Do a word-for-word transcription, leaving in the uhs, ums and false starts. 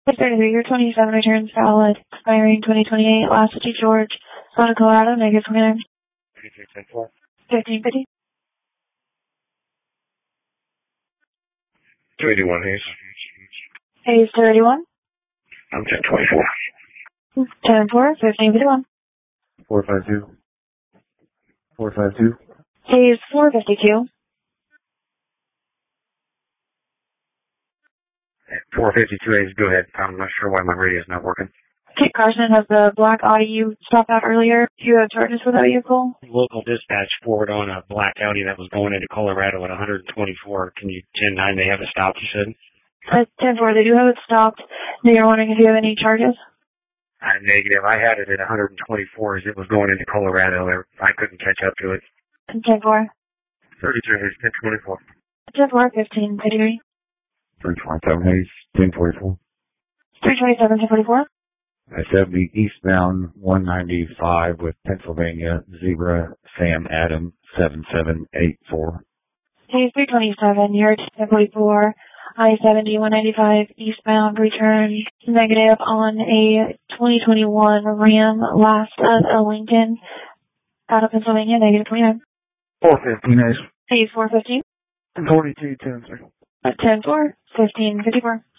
six thirty-three, your twenty-seven returns valid, expiring twenty twenty-eight, last city George, Santa Colorado, negative twenty-nine. thirty-three ten four. fifteen fifty. two eighty-one, Hayes. Hayes thirty-one. I'm ten twenty-four. ten four, fifteen fifty-one. four five two. four five two. Hayes four fifty-two. four fifty-two, Hayes, go ahead. I'm not sure why my radio's not working. Kit Carson has the black Audi you stopped out earlier. Do you have charges for that vehicle? Local dispatch forward on a black Audi that was going into Colorado at one twenty-four. Can you, ten nine, they have it stopped, you said? At ten four, they do have it stopped. They are wondering if you have any charges? Uh, negative. I had it at one twenty-four as it was going into Colorado. I couldn't catch up to it. ten four. thirty-three, Hayes, ten twenty-four. ten four, fifteen fifty-three. three twenty-seven, Hayes, ten forty-four. three twenty-seven, ten forty-four. I said the eastbound one ninety-five with Pennsylvania, Zebra, Sam Adam, seven seven eight four. Hayes three twenty-seven, you're ten forty-four. I seventy, one ninety-five, eastbound, return negative on a twenty twenty-one Ram, last of a Lincoln, out of Pennsylvania, negative twenty-nine. four fifteen, Hayes. Hayes four fifteen. forty-two, ten three. ten four, fifteen fifty-four.